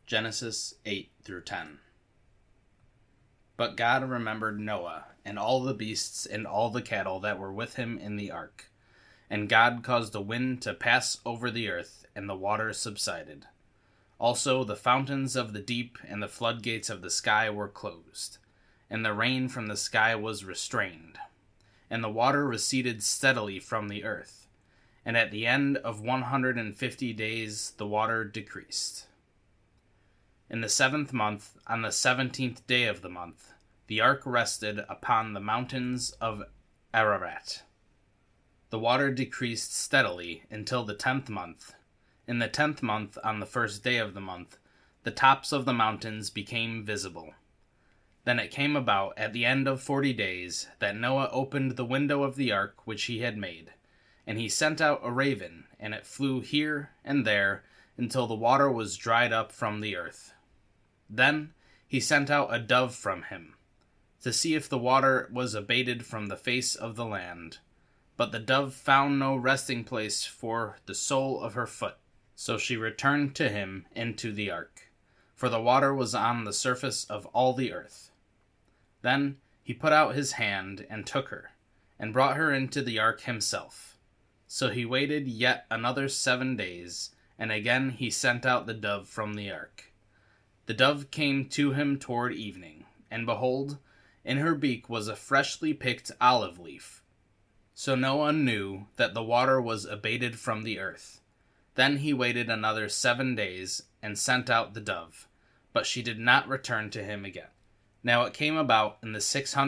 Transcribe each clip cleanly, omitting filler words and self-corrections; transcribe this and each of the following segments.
Genesis 8 through 10. But God remembered Noah, and all the beasts and all the cattle that were with him in the ark. And God caused a wind to pass over the earth, and the waters subsided. Also the fountains of the deep and the floodgates of the sky were closed, and the rain from the sky was restrained. And the water receded steadily from the earth. And at the end of 150 days the water decreased. In the 7th month, on the 17th day of the month, the ark rested upon the mountains of Ararat. The water decreased steadily until the 10th month. In the 10th month, on the 1st day of the month, the tops of the mountains became visible. Then it came about at the end of 40 days that Noah opened the window of the ark which he had made, and he sent out a raven, and it flew here and there until the water was dried up from the earth. Then he sent out a dove from him, to see if the water was abated from the face of the land. But the dove found no resting place for the sole of her foot, so she returned to him into the ark, for the water was on the surface of all the earth. Then he put out his hand and took her, and brought her into the ark himself. So he waited yet another 7 days, and again he sent out the dove from the ark. The dove came to him toward evening, and behold, in her beak was a freshly picked olive leaf. So Noah knew that the water was abated from the earth. Then he waited another 7 days, and sent out the dove, but she did not return to him again. Now it came about in the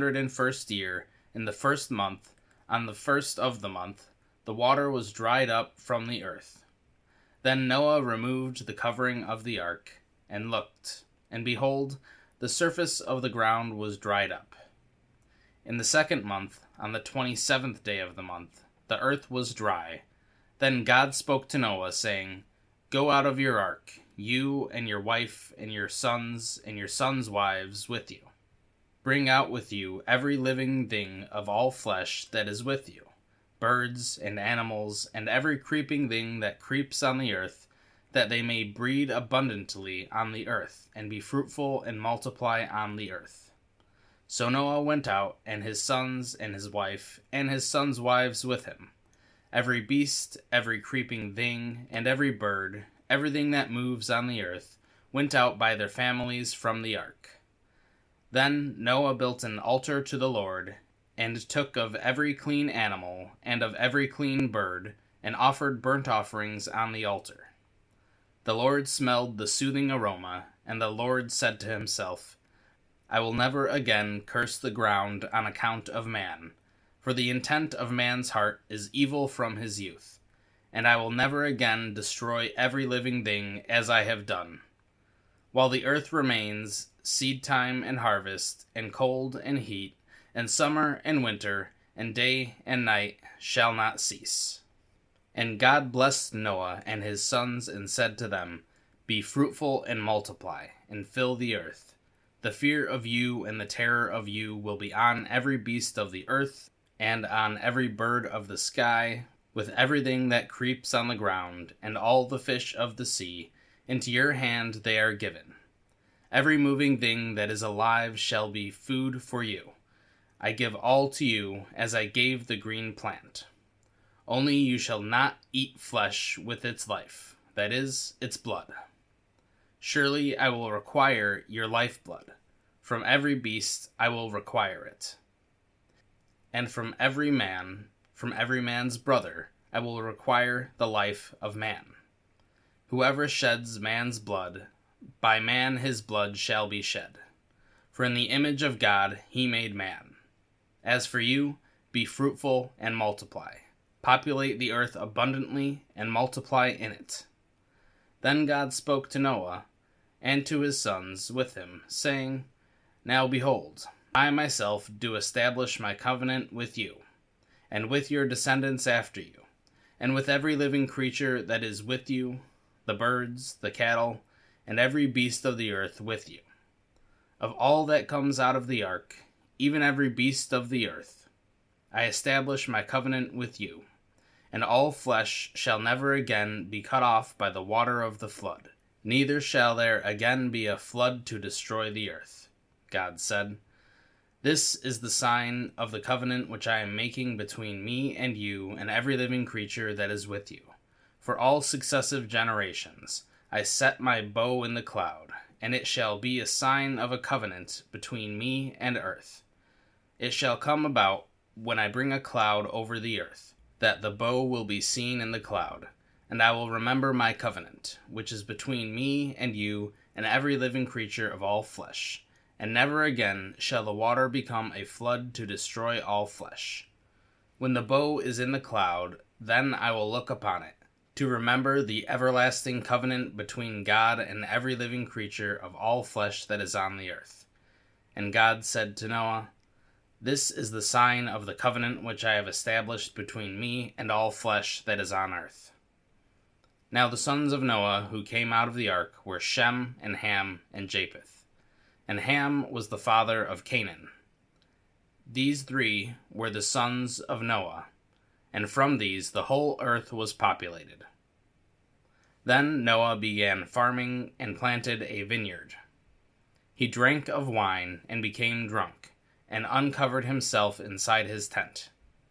601st year, in the 1st month, on the 1st of the month, the water was dried up from the earth. Then Noah removed the covering of the ark, and looked, and behold, the surface of the ground was dried up. In the 2nd month, on the 27th day of the month, the earth was dry. Then God spoke to Noah, saying, Go out of your ark, you and your wife and your sons wives with you. Bring out with you every living thing of all flesh that is with you, birds and animals, and every creeping thing that creeps on the earth, that they may breed abundantly on the earth, and be fruitful and multiply on the earth. So Noah went out, and his sons and his wife, and his sons' wives with him. Every beast, every creeping thing, and every bird, everything that moves on the earth, went out by their families from the ark. Then Noah built an altar to the Lord, and took of every clean animal, and of every clean bird, and offered burnt offerings on the altar. The Lord smelled the soothing aroma, and the Lord said to himself, I will never again curse the ground on account of man, for the intent of man's heart is evil from his youth, and I will never again destroy every living thing as I have done. While the earth remains, seed time and harvest, and cold and heat, and summer and winter, and day and night shall not cease. And God blessed Noah and his sons, and said to them, Be fruitful and multiply, and fill the earth. The fear of you and the terror of you will be on every beast of the earth, and on every bird of the sky, with everything that creeps on the ground, and all the fish of the sea. Into your hand they are given. Every moving thing that is alive shall be food for you. I give all to you, as I gave the green plant. Only you shall not eat flesh with its life, that is, its blood. Surely I will require your lifeblood. From every beast I will require it. And from every man's brother, I will require the life of man. Whoever sheds man's blood, by man his blood shall be shed. For in the image of God he made man. As for you, be fruitful and multiply. Populate the earth abundantly, and multiply in it. Then God spoke to Noah, and to his sons with him, saying, Now behold, I myself do establish my covenant with you, and with your descendants after you, and with every living creature that is with you, the birds, the cattle, and every beast of the earth with you. Of all that comes out of the ark, even every beast of the earth, I establish my covenant with you, and all flesh shall never again be cut off by the water of the flood, neither shall there again be a flood to destroy the earth. God said, "This is the sign of the covenant which I am making between me and you and every living creature that is with you. For all successive generations I set my bow in the cloud, and it shall be a sign of a covenant between me and earth. It shall come about, when I bring a cloud over the earth, that the bow will be seen in the cloud, and I will remember my covenant, which is between me and you and every living creature of all flesh. And never again shall the water become a flood to destroy all flesh. When the bow is in the cloud, then I will look upon it, to remember the everlasting covenant between God and every living creature of all flesh that is on the earth." And God said to Noah, "This is the sign of the covenant which I have established between me and all flesh that is on earth." Now the sons of Noah who came out of the ark were Shem and Ham and Japheth. And Ham was the father of Canaan. These three were the sons of Noah, and from these the whole earth was populated. Then Noah began farming and planted a vineyard. He drank of wine and became drunk, and uncovered himself inside his tent.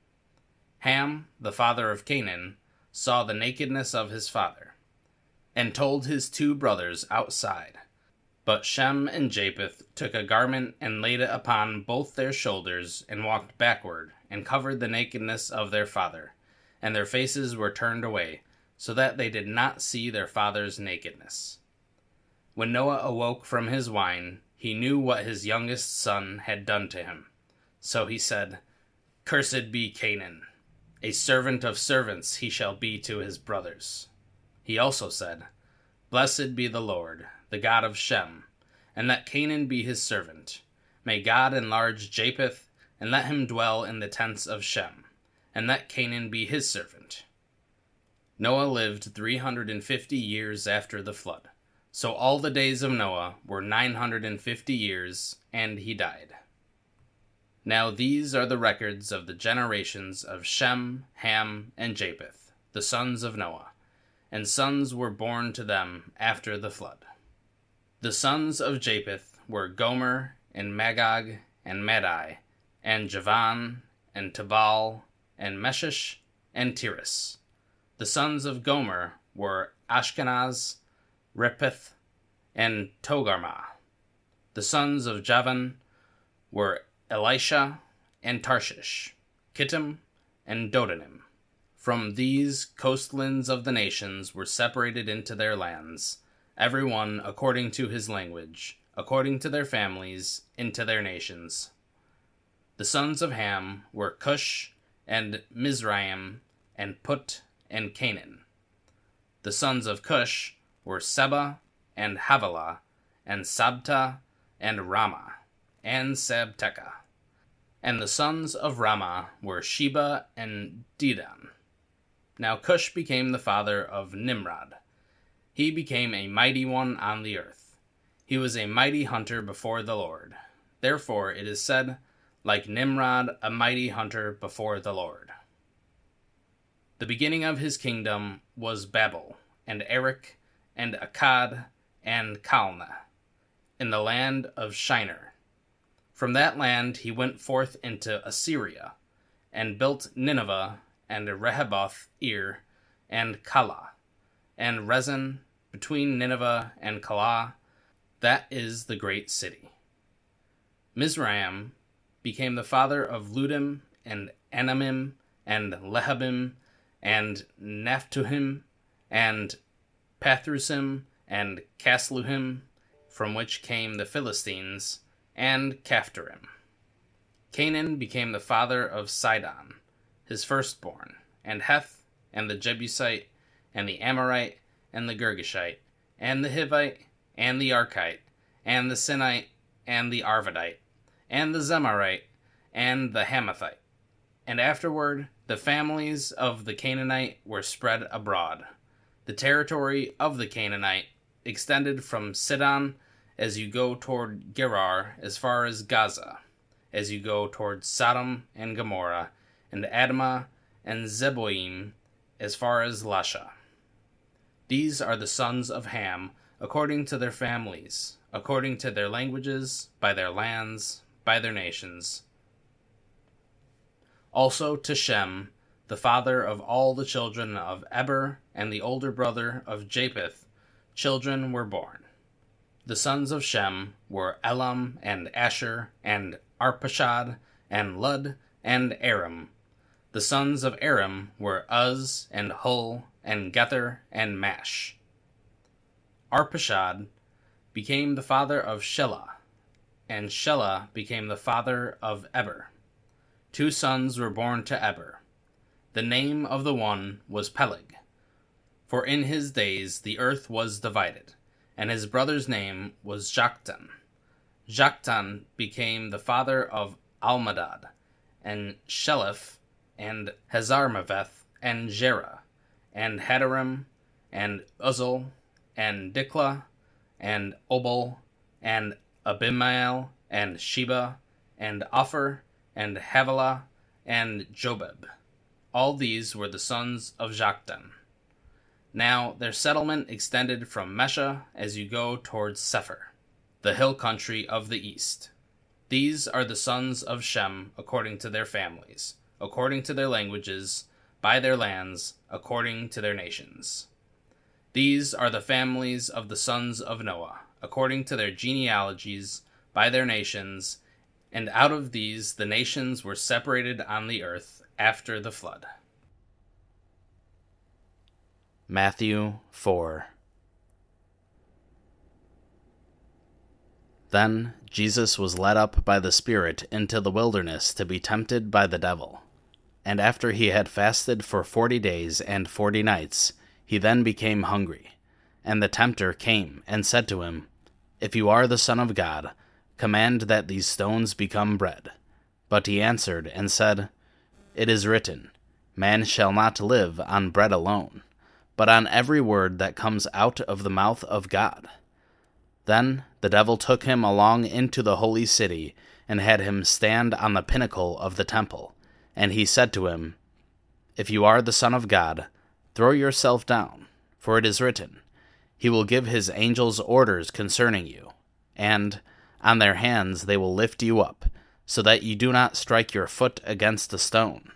Ham, the father of Canaan, saw the nakedness of his father, and told his two brothers outside. But Shem and Japheth took a garment and laid it upon both their shoulders, and walked backward, and covered the nakedness of their father, and their faces were turned away, so that they did not see their father's nakedness. When Noah awoke from his wine, he knew what his youngest son had done to him. So he said, "Cursed be Canaan, a servant of servants he shall be to his brothers." He also said, "Blessed be the Lord, the God of Shem, and let Canaan be his servant. May God enlarge Japheth, and let him dwell in the tents of Shem, and let Canaan be his servant." Noah lived 350 years after the flood. So all the days of Noah were 950 years, and he died. Now these are the records of the generations of Shem, Ham, and Japheth, the sons of Noah, and sons were born to them after the flood. The sons of Japheth were Gomer, and Magog, and Madai, and Javan, and Tubal, and Meshish, and Tiras. The sons of Gomer were Ashkenaz, Rippeth, and Togarmah. The sons of Javan were Elisha, and Tarshish, Kittim, and Dodanim. From these coastlands of the nations were separated into their lands, every one according to his language, according to their families, into their nations. The sons of Ham were Cush, and Mizraim, and Put, and Canaan. The sons of Cush were Seba, and Havilah, and Sabta, and Ramah, and Sabteka. And the sons of Ramah were Sheba and Dedan. Now Cush became the father of Nimrod. He became a mighty one on the earth. He was a mighty hunter before the Lord. Therefore it is said, like Nimrod, a mighty hunter before the Lord. The beginning of his kingdom was Babel, and Erech, and Akkad, and Calneh, in the land of Shinar. From that land he went forth into Assyria, and built Nineveh, and Rehoboth Ir, and Calah, and Rezin, between Nineveh and Calah, that is the great city. Mizraim became the father of Ludim, and Anamim, and Lehabim, and Naphtuhim, and Pathrusim, and Casluhim, from which came the Philistines, and Caphtorim. Canaan became the father of Sidon, his firstborn, and Heth, and the Jebusite, and the Amorite, and the Girgashite, and the Hivite, and the Archite, and the Sinite, and the Arvadite, and the Zemarite, and the Hamathite. And afterward, the families of the Canaanite were spread abroad. The territory of the Canaanite extended from Sidon as you go toward Gerar as far as Gaza, as you go toward Sodom and Gomorrah, and Admah and Zeboim as far as Lasha. These are the sons of Ham according to their families, according to their languages, by their lands, by their nations. Also to Shem, the father of all the children of Eber, and the older brother of Japheth, children were born. The sons of Shem were Elam, and Asher, and Arpachshad, and Lud, and Aram. The sons of Aram were Uz, and Hul, and Gether, and Mash. Arpachshad became the father of Shelah, and Shelah became the father of Eber. 2 sons were born to Eber. The name of the one was Peleg, for in his days the earth was divided, and his brother's name was Joktan. Joktan became the father of Almadad, and Sheleph, and Hazarmaveth, and Jerah, and Hadaram, and Uzal, and Diklah, and Obal, and Abimael, and Sheba, and Ophir, and Havilah, and Jobab. All these were the sons of Joktan. Now their settlement extended from Mesha as you go towards Sephir, the hill country of the east. These are the sons of Shem according to their families, according to their languages, by their lands, according to their nations. These are the families of the sons of Noah, according to their genealogies, by their nations, and out of these the nations were separated on the earth after the flood. Matthew 4. Then Jesus was led up by the Spirit into the wilderness to be tempted by the devil. And after he had fasted for 40 days and 40 nights, he then became hungry. And the tempter came and said to him, "If you are the Son of God, command that these stones become bread." But he answered and said, "It is written, Man shall not live on bread alone, but on every word that comes out of the mouth of God." Then the devil took him along into the holy city, and had him stand on the pinnacle of the temple. And he said to him, "If you are the Son of God, throw yourself down, for it is written, He will give his angels orders concerning you, and on their hands they will lift you up, so that you do not strike your foot against a stone."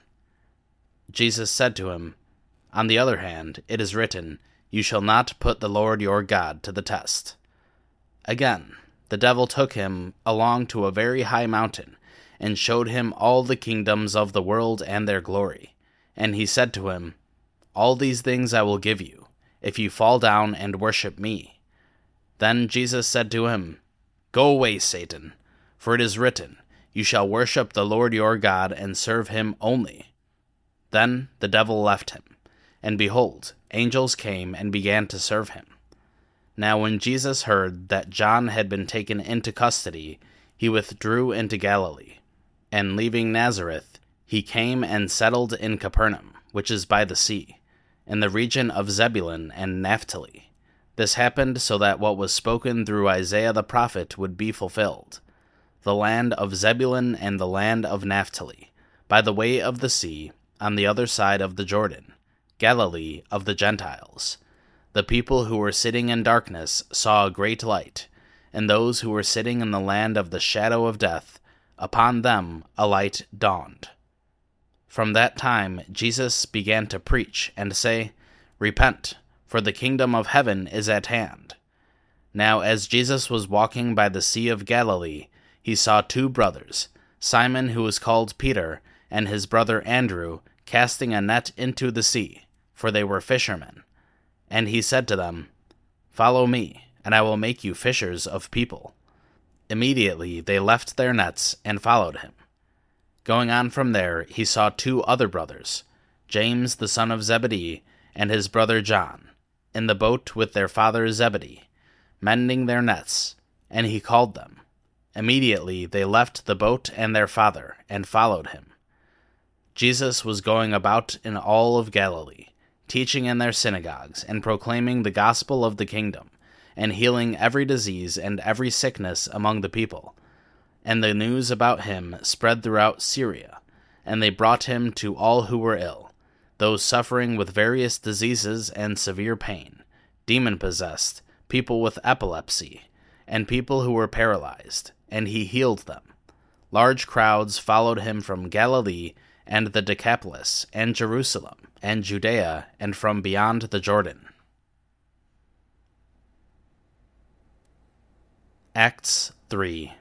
Jesus said to him, "On the other hand, it is written, You shall not put the Lord your God to the test." Again, the devil took him along to a very high mountain, and showed him all the kingdoms of the world and their glory. And he said to him, "All these things I will give you, if you fall down and worship me." Then Jesus said to him, "Go away, Satan, for it is written, You shall worship the Lord your God and serve him only." Then the devil left him, and behold, angels came and began to serve him. Now when Jesus heard that John had been taken into custody, he withdrew into Galilee. And leaving Nazareth, he came and settled in Capernaum, which is by the sea, in the region of Zebulun and Naphtali. This happened so that what was spoken through Isaiah the prophet would be fulfilled. The land of Zebulun and the land of Naphtali, by the way of the sea, on the other side of the Jordan, Galilee of the Gentiles. The people who were sitting in darkness saw a great light, and those who were sitting in the land of the shadow of death, upon them a light dawned. From that time Jesus began to preach and say, "Repent, for the kingdom of heaven is at hand." Now as Jesus was walking by the Sea of Galilee, he saw 2 brothers, Simon who was called Peter, and his brother Andrew, casting a net into the sea, for they were fishermen. And he said to them, "Follow me, and I will make you fishers of people." Immediately they left their nets and followed him. Going on from there, he saw 2 other brothers, James the son of Zebedee, and his brother John, in the boat with their father Zebedee, mending their nets, and he called them. Immediately they left the boat and their father, and followed him. Jesus was going about in all of Galilee, teaching in their synagogues, and proclaiming the gospel of the kingdom, and healing every disease and every sickness among the people. And the news about him spread throughout Syria, and they brought him to all who were ill, those suffering with various diseases and severe pain, demon-possessed, people with epilepsy, and people who were paralyzed, and he healed them. Large crowds followed him from Galilee and the Decapolis, and Jerusalem, and Judea, and from beyond the Jordan. Acts 3.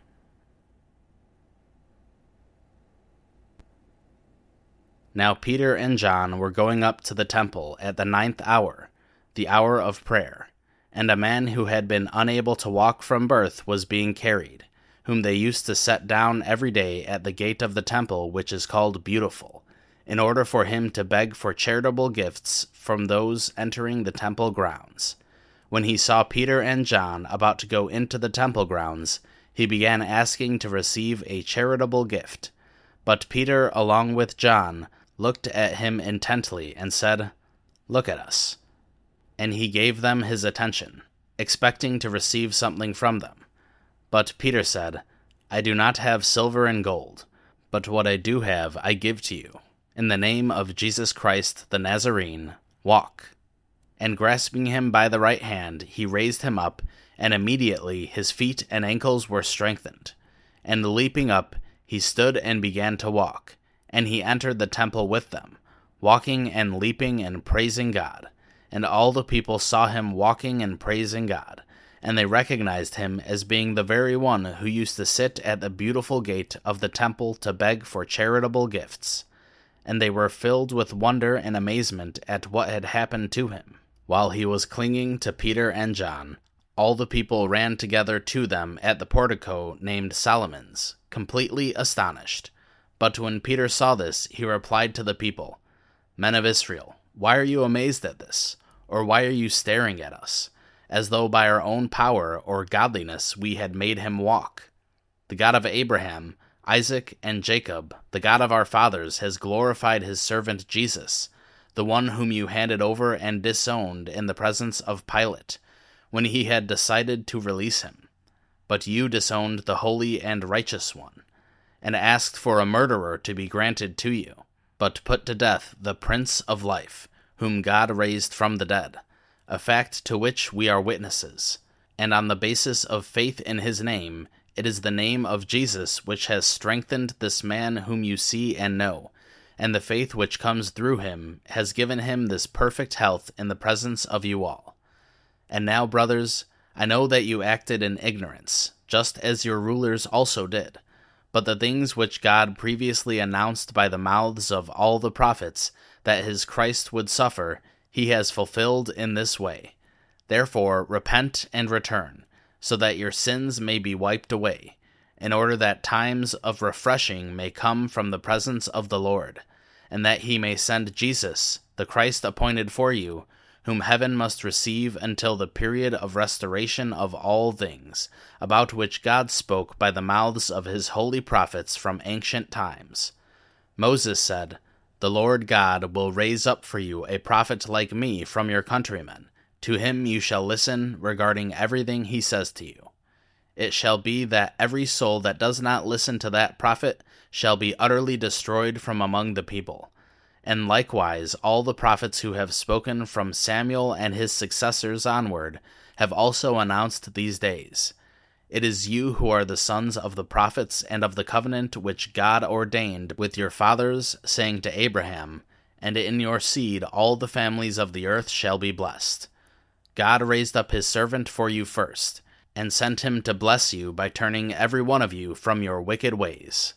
Now Peter and John were going up to the temple at the 9th hour, the hour of prayer, and a man who had been unable to walk from birth was being carried, whom they used to set down every day at the gate of the temple, which is called Beautiful, in order for him to beg for charitable gifts from those entering the temple grounds. When he saw Peter and John about to go into the temple grounds, he began asking to receive a charitable gift. But Peter, along with John, looked at him intently and said, "Look at us." And he gave them his attention, expecting to receive something from them. But Peter said, "I do not have silver and gold, but what I do have I give to you. In the name of Jesus Christ the Nazarene, walk." And grasping him by the right hand, he raised him up, and immediately his feet and ankles were strengthened. And leaping up, he stood and began to walk. And he entered the temple with them, walking and leaping and praising God. And all the people saw him walking and praising God, and they recognized him as being the very one who used to sit at the beautiful gate of the temple to beg for charitable gifts. And they were filled with wonder and amazement at what had happened to him. While he was clinging to Peter and John, all the people ran together to them at the portico named Solomon's, completely astonished. But when Peter saw this, he replied to the people, "Men of Israel, why are you amazed at this? Or why are you staring at us, as though by our own power or godliness we had made him walk? The God of Abraham, Isaac, and Jacob, the God of our fathers, has glorified his servant Jesus, the one whom you handed over and disowned in the presence of Pilate, when he had decided to release him. But you disowned the holy and righteous one, and asked for a murderer to be granted to you, but put to death the Prince of Life, whom God raised from the dead, a fact to which we are witnesses. And on the basis of faith in his name, it is the name of Jesus which has strengthened this man whom you see and know, and the faith which comes through him has given him this perfect health in the presence of you all. And now, brothers, I know that you acted in ignorance, just as your rulers also did. But the things which God previously announced by the mouths of all the prophets, that his Christ would suffer, he has fulfilled in this way. Therefore repent and return, so that your sins may be wiped away, in order that times of refreshing may come from the presence of the Lord, and that he may send Jesus, the Christ appointed for you, whom heaven must receive until the period of restoration of all things, about which God spoke by the mouths of his holy prophets from ancient times. Moses said, "The Lord God will raise up for you a prophet like me from your countrymen. To him you shall listen regarding everything he says to you. It shall be that every soul that does not listen to that prophet shall be utterly destroyed from among the people. And likewise all the prophets who have spoken from Samuel and his successors onward have also announced these days. It is you who are the sons of the prophets and of the covenant which God ordained with your fathers, saying to Abraham, 'And in your seed all the families of the earth shall be blessed.' God raised up his servant for you first, and sent him to bless you by turning every one of you from your wicked ways."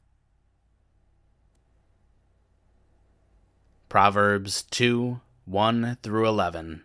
Proverbs 2, 1-11.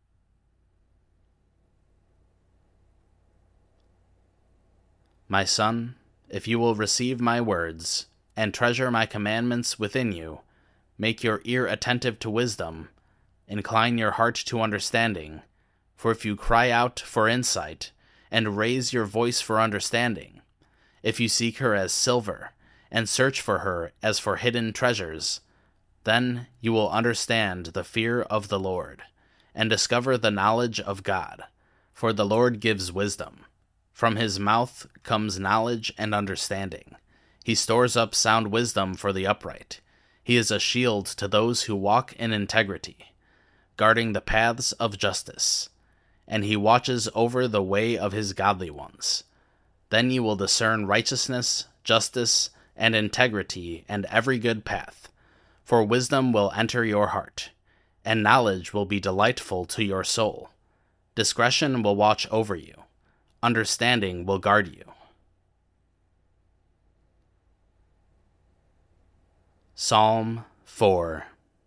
My son, if you will receive my words, and treasure my commandments within you, make your ear attentive to wisdom, incline your heart to understanding, for if you cry out for insight, and raise your voice for understanding, if you seek her as silver, and search for her as for hidden treasures, then you will understand the fear of the Lord, and discover the knowledge of God, for the Lord gives wisdom. From his mouth comes knowledge and understanding. He stores up sound wisdom for the upright. He is a shield to those who walk in integrity, guarding the paths of justice. and he watches over the way of his godly ones. Then you will discern righteousness, justice, and integrity, and every good path. For wisdom will enter your heart, and knowledge will be delightful to your soul. Discretion will watch over you. Understanding will guard you. Psalm 4.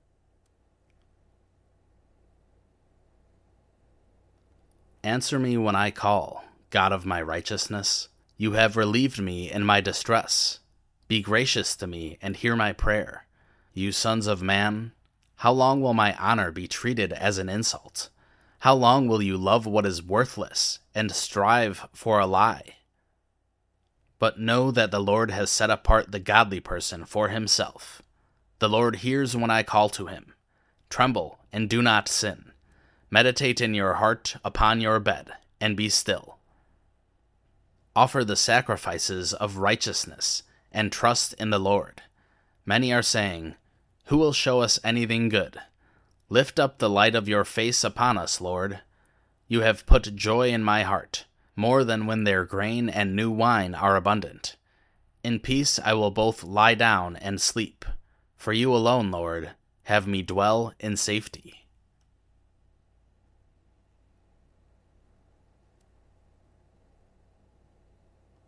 Answer me when I call, God of my righteousness. You have relieved me in my distress. Be gracious to me and hear my prayer. You sons of man, how long will my honor be treated as an insult? How long will you love what is worthless and strive for a lie? But know that the Lord has set apart the godly person for himself. The Lord hears when I call to him. Tremble and do not sin. Meditate in your heart upon your bed, and be still. Offer the sacrifices of righteousness, and trust in the Lord. Many are saying, who will show us anything good? Lift up the light of your face upon us, Lord. You have put joy in my heart, more than when their grain and new wine are abundant. In peace I will both lie down and sleep, for you alone, Lord, have me dwell in safety.